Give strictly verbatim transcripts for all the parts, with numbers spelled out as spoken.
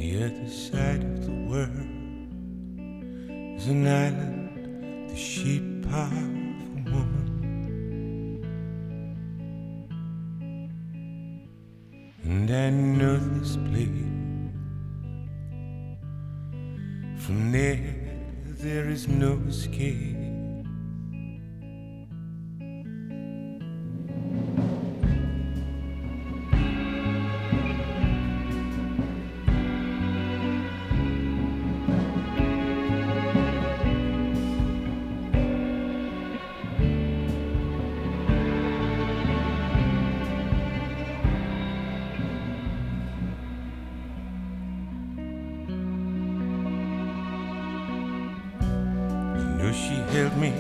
the other side of the world is an island, the shape of a woman. And I know this place. From there, there is no escape. She held me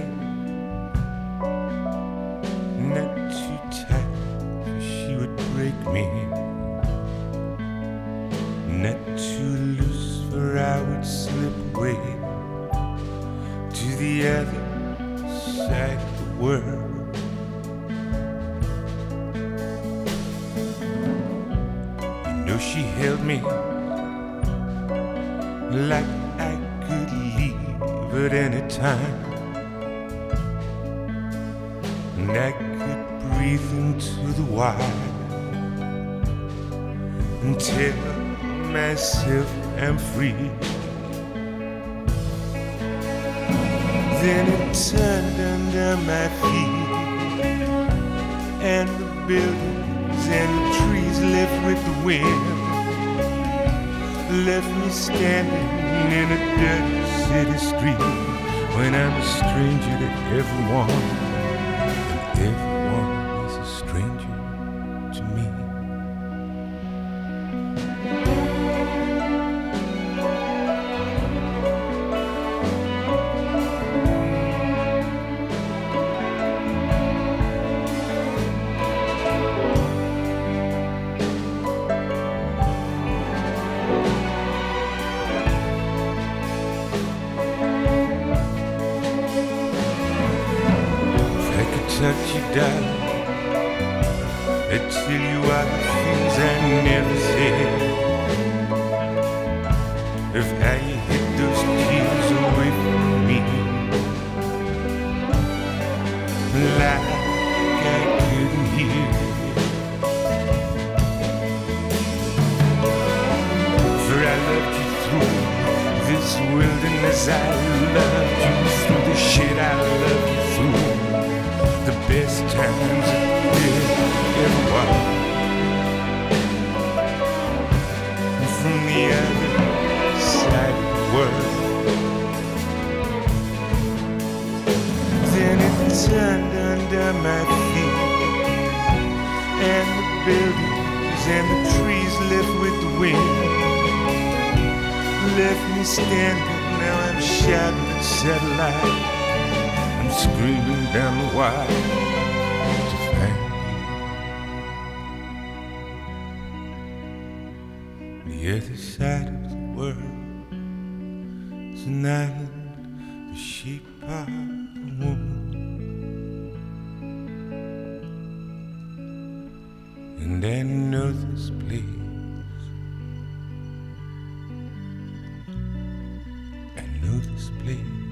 not too tight, for she would break me. Not too loose, for I would slip away to the other side of the world. You know she held me like I could leave at any time, and I could breathe into the wild and tell myself I'm free. Then it turned under my feet, and the buildings and the trees left with the wind left me standing in a dirty city street, when I'm a stranger to everyone, and everyone is a stranger to me. Touch you, darling, I tell you all the things I never said, of how you hid those tears away from me, like I couldn't hear. For I loved you through this wilderness, I loved you through the shit I loved you through. The best times there ever was. From the other side of the world, then it turned under my feet, and the buildings and the trees left with the wind left me standing. Now I'm shouting at satellite, screaming down the wire to thank you. The other side of the world is an island, the shape of a woman. And I know this place. I know this place.